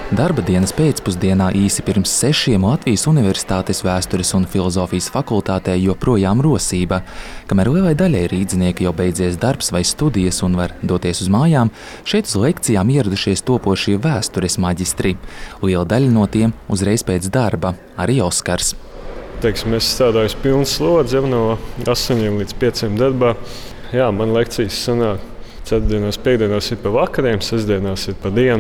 Darba dienas pēcpusdienā īsi pirms 6 Latvijas Universitātes vēstures un filozofijas fakultātē joprojām rosība. Kamēr lielai daļai rīdzinieki jau beidzies darbs vai studijas un var doties uz mājām, šeit uz lekcijām ieradušies topošie vēstures maģistri. Liela daļa no tiem uzreiz pēc darba, arī Oskars. Es strādāju pilnu slodzi no 8 līdz 5 darbā. Jā, man lekcijas sanāk ceturtdienās, piekdienās ir pa vakariem, sestdienās ir pa dienu.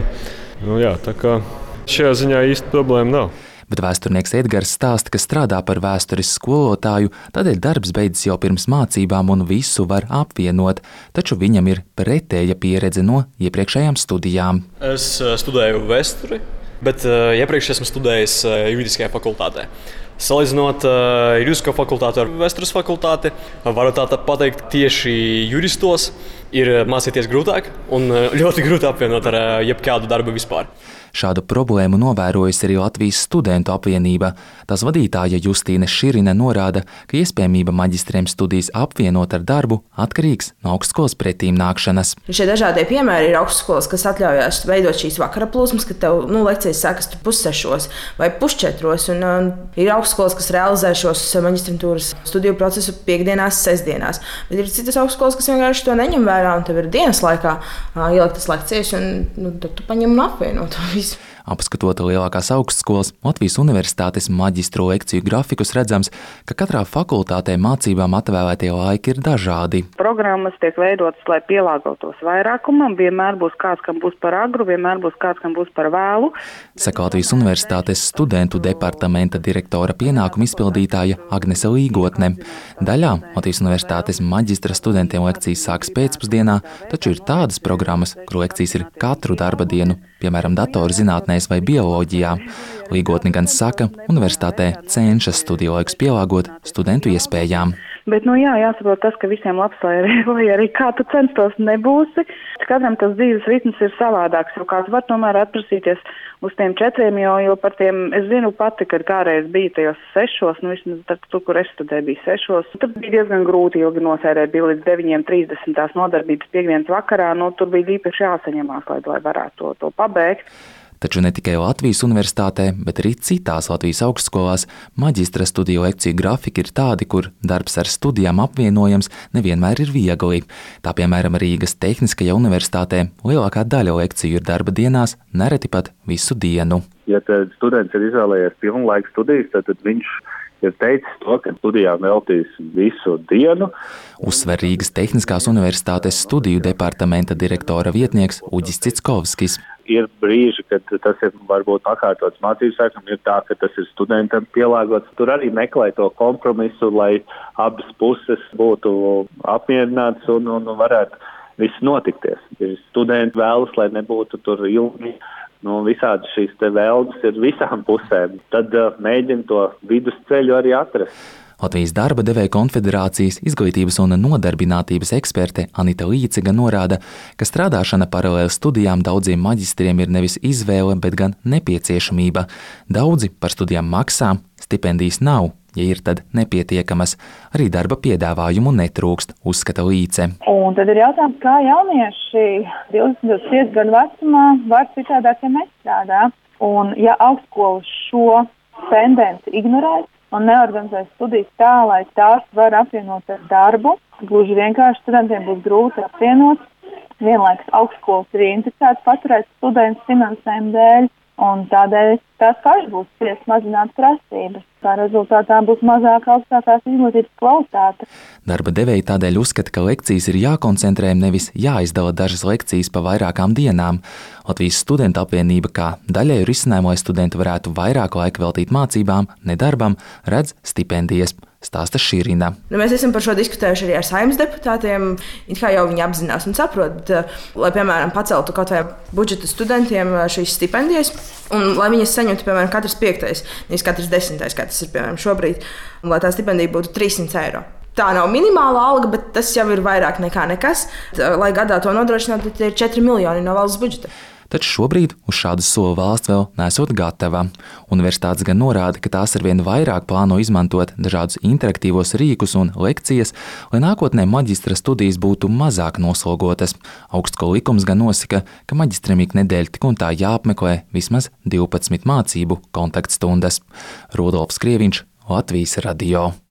Tā kā šajā ziņā īsti problēma nav. Bet vēsturnieks Edgars stāsta, ka strādā par vēstures skolotāju, tādēļ darbs beidzas jau pirms mācībām un visu var apvienot, taču viņam ir pretēja pieredze no iepriekšējām studijām. Es studēju vēsturi, bet iepriekš esmu studējis juridiskajā fakultātē. Salīdzinot juridisko fakultāti ar vēstures fakultāti, varu tātad pateikt, tieši juristos ir mācīties grūtāk un ļoti grūti apvienot ar jebkādu darbu vispār. Šādu problēmu novērojusi arī Latvijas studentu apvienība. Tās vadītāja Justīne Širine norāda, ka iespējamība maģistriem studijas apvienot ar darbu atkarīgs no augstskolas pretīm nākšanas. Šie dažādie piemēri ir augstskolas, kas atļaujās veidot šīs vakara plūsmas, kad tev lekcijas sākas 5:30 vai 4:30. Un ir augstskolas, kas realizē šos maģistrantūras studiju procesu piekdienās, sestdienās. Bet ir citas augstskolas, kas vienkārši to neņem vērā, un tev ir dienas laikā ieliktas lekcijas, un tad tu paņem un apvieno to visu. Apskatot lielākās augstskolas, Latvijas Universitātes maģistru lekciju grafikus, redzams, ka katrā fakultātē mācībām atvēlētie laiki ir dažādi. Programmas tiek veidotas, lai pielāgotos vairākumam. Vienmēr būs kāds, kam būs par agru, vienmēr būs kāds, kam būs par vēlu. Saka Latvijas Universitātes studentu departamenta direktora pienākumu izpildītāja Agnese Līgotne. Daļā Latvijas Universitātes maģistra studentiem lekcijas sākas pēcpusdienā, taču ir tādas programmas, kur lekcijas ir katru darba dienu, piemēram, datorzinātnēs vai bioloģijā. Līgotne gan saka, universitātē cenšas studiju laikus pielāgot studentu iespējām. Bet jāsaprot tas, ka visiem labs, lai arī kā tu censtos nebūsi. Katram tas dzīves ritms ir savādāks, jo kāds var tomēr atprasīties uz tiem 4, jo par tiem es zinu pati, kad kādreiz bija tajos 6, vismaz tur, kur es studēju, bija 6. Tur bija diezgan grūti ilgi nosērēt, bija līdz 9:30 tās nodarbības piekdienas vakarā, tur bija īpaši jāsaņemās, lai varētu to pabeigt. Taču ne tikai Latvijas Universitātē, bet arī citās Latvijas augstskolās maģistra studiju lekciju grafiki ir tādi, kur darbs ar studijām apvienojams nevienmēr ir viegli. Tā piemēram Rīgas Tehniskajā universitātē lielākā daļa lekciju ir darba dienās, nereti pat visu dienu. Ja students ir izvēlējies pilnlaika studijas, tad viņš ir teicis to, ka studijām veltīs visu dienu. Uzsver Rīgas Tehniskās universitātes studiju departamenta direktora vietnieks Uģis Cickovskis. Ir brīži, kad tas ir varbūt pakārtots mācību sākam, ir tā, ka tas ir studentam pielāgots. Tur arī meklē to kompromisu, lai abas puses būtu apmierināts un varētu viss notikties. Ja studenti vēlas, lai nebūtu tur ilgi, visādi šīs te vēlmes ir visām pusēm, tad mēģina to vidusceļu arī atrast. Latvijas darba devēja konfederācijas izglītības un nodarbinātības eksperte Anita Līcega norāda, ka strādāšana paralēli studijām daudziem maģistriem ir nevis izvēle, bet gan nepieciešamība. Daudzi par studijām maksā, stipendijas nav, ja ir tad nepietiekamas. Arī darba piedāvājumu netrūkst, uzskata Līce. Un tad ir jautājums, kā jaunieši 25 gadu vecumā var citādāk, ja nestrādā. Un ja augstskola šo tendenci ignorēs un neorganizēs studijas tā, lai tās var apvienot ar darbu, gluži vienkārši studentiem būs grūti apvienot. Vienlaikus augstskolas ir interesētas paturēt studentus finansējumu dēļ, un tādēļ tās pašas būs spiestas mazināt prasības. Tā rezultātā būs mazāk augstākās izglītības kvalitāte. Darba devēji tādēļ uzskata, ka lekcijas ir jākoncentrē, nevis jāizdala dažas lekcijas pa vairākām dienām. Latvijas studentu apvienība kā daļēju risinājumu, lai studenti varētu vairāk laika veltīt mācībām, ne darbam, redz stipendijas. Stāsta Širina. Mēs esam par šo diskutējuši arī ar Saeimas deputātiem. It kā jau viņi apzinās un saprot, lai, piemēram, paceltu kaut vai budžetu studentiem šīs stipendijas, un lai viņas saņemtu, piemēram, katrs 5., nevis katrs 10., kā tas ir, piemēram, šobrīd, un lai tā stipendija būtu 300 eiro. Tā nav minimāla alga, bet tas jau ir vairāk nekā nekas. Lai gadā to nodrošinātu, tad ir 4 miljoni no valsts budžeta. taču šobrīd uz šādu soli valsts vēl nesot gatava. Universitātes gan norāda, ka tās arvien vairāk plāno izmantot dažādus interaktīvos rīkus un lekcijas, lai nākotnē maģistra studijas būtu mazāk noslogotas. Augstskolu likums gan nosaka, ka maģistram ik nedēļa tik un tā jāapmeklē vismaz 12 mācību kontaktstundas. Rudolfs Krieviņš, Latvijas radio.